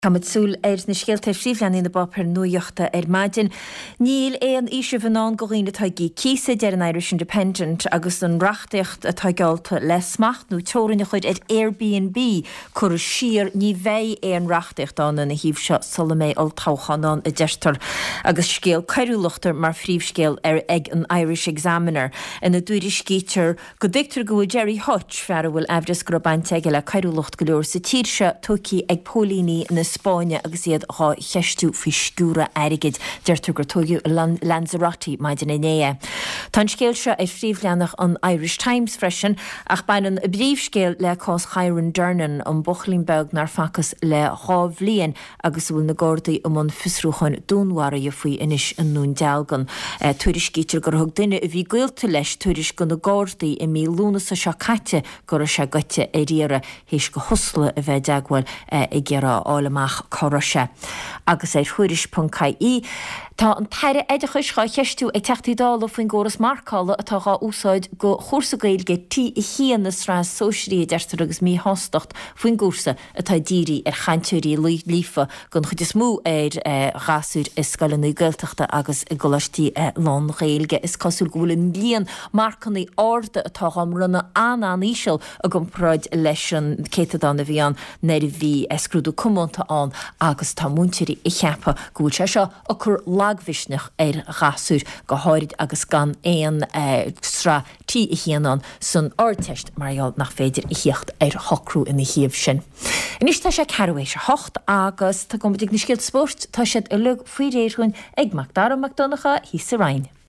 Camudsúl na scéalta fríomhlean na bopur nuaíochta maidin. Níl éon ise bhanán goghine atá gí císa dear an Irish Independent agus an rachtaocht atá gealta le smacht nó teoranna chuid Airbnb chur siar ní bheith éon rachtaocht an na híomh seo Salome Oltáchanán a deirtar agus scéal ceiriúlachtar mar phríomhscéal ag an Irish Examiner. In na dúidir scítear go dictar go Jerry Hutch fear bhfuil efris go bainte ag le ceiriúlacht go leor sa tíirse tócí ag pólíní na Spáine agus iad á cheistú fi scúra airigid deirtar gur tógiú Lanzarote maidin inéa. Tá scéal seo phríomhleanach an Irish Times freisin ach bainan a bríomhscéal le cás Chiron Durnan an Bochlínbeg nar facas le hábhlíon agus bhfuil na Gardaí an fisrúchan dúnhara a faoi inis an nún dealgan. Tuairis cítear gur thug duine a bhí gaolta leis tuairis go na Gardaí i mí lúnas a se caite gur a se goite a riara hís go hosla a bheith deagháil i ggéire álamach chorase. Agus chuiris.caí Tá an taire éideachis gá cheistú ag teachtaídála faoin góras marcála atá gá úsáid go chósa gailge tí i hían na srás sóisií deirtar agus mí hástacht faoin gúrsa atá díri chaintúirí lífa gon chud is mú gasúr is scalanú gailteachta agus i golastí lán gailge is cosúil gohfuil an líon marcannaí áda atá am runna aníisiil a go práid leis an céitadán a bhíán neir bhí scrúdú cumánta an agus tá múntirí i cheappa gúil se seo a chur lagvisnach gasúr go háirid agus gan éon sra tí i chéanán san áirteist marall nach féidir i hiocht hocrú in na híomh sin. Inis tá sé ceéis hocht agus tá go na scéal sport tá siad a lug faoi réirún ag Macdara McDonagha hí sa Ryan.